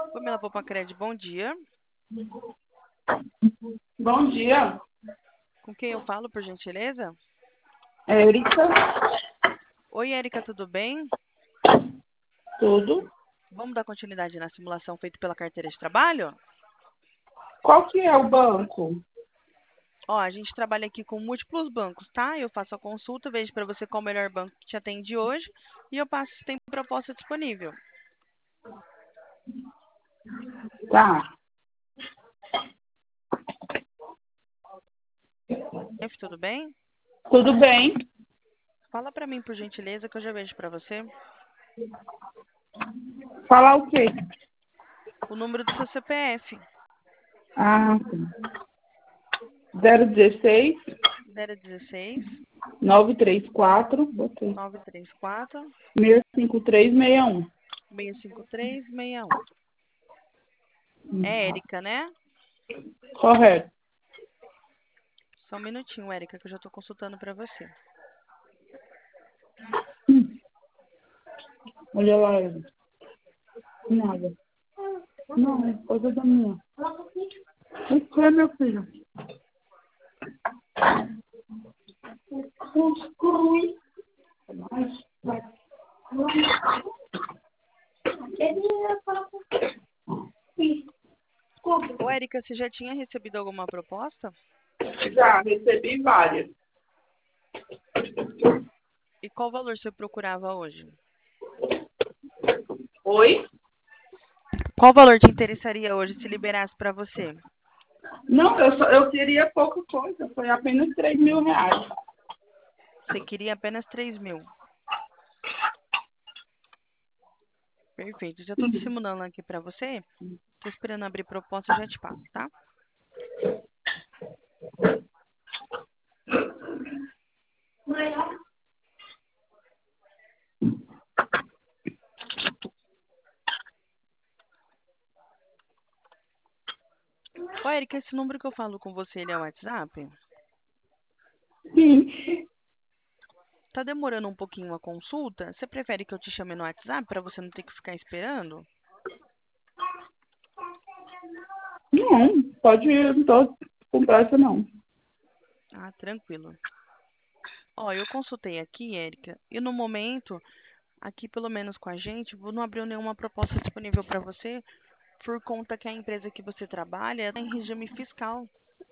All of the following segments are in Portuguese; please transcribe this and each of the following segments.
Pamela Popacred, bom dia. Bom dia, Com quem eu falo, por gentileza? Érica. Oi, Érica, tudo bem? Tudo. Vamos dar continuidade na simulação feita pela carteira de trabalho? Qual que é o banco? Ó, a gente trabalha aqui com múltiplos bancos, tá? Eu faço a consulta, vejo para você qual o melhor banco que te atende hoje e eu passo se tem proposta disponível. Tá. Tudo bem? Tudo bem? Fala para mim, por gentileza, que eu já vejo para você Falar o quê? o número do seu CPF. Ah, sim. 016 016 934 botei, 934 65361. 65361. É Érica, né? Correto. Só um minutinho, Érica, que eu já estou consultando para você. Olha lá, Érica. Nada. Não, é coisa da minha. O que é, meu filho? Ô, Érica, você já tinha recebido alguma proposta? Já recebi várias. E qual valor você procurava hoje? Oi? Qual valor te interessaria hoje se liberasse para você? Não, eu queria pouca coisa. Foi apenas R$ 3.000. Você queria apenas 3.000. Perfeito. Já estou dissimulando aqui para você. Estou esperando abrir proposta e já te passo, tá? Ô, Érica, esse número que eu falo com você, ele é o WhatsApp? Sim. Tá demorando um pouquinho a consulta? Você prefere que eu te chame no WhatsApp para você não ter que ficar esperando? Não, pode ir, não tô com pressa não. Ah, tranquilo. Ó, eu consultei aqui, Érica, e no momento, aqui pelo menos com a gente, não abriu nenhuma proposta disponível para você, por conta que a empresa que você trabalha está em regime fiscal.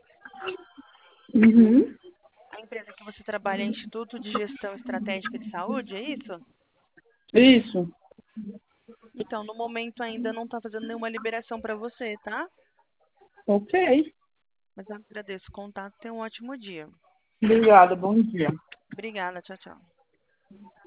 Uhum. A empresa que você trabalha é Instituto de Gestão Estratégica de Saúde, é isso? Isso. Então, no momento ainda não está fazendo nenhuma liberação para você, tá? Ok. Mas eu agradeço o contato, tenha um ótimo dia. Obrigada, bom dia. Obrigada, tchau, tchau.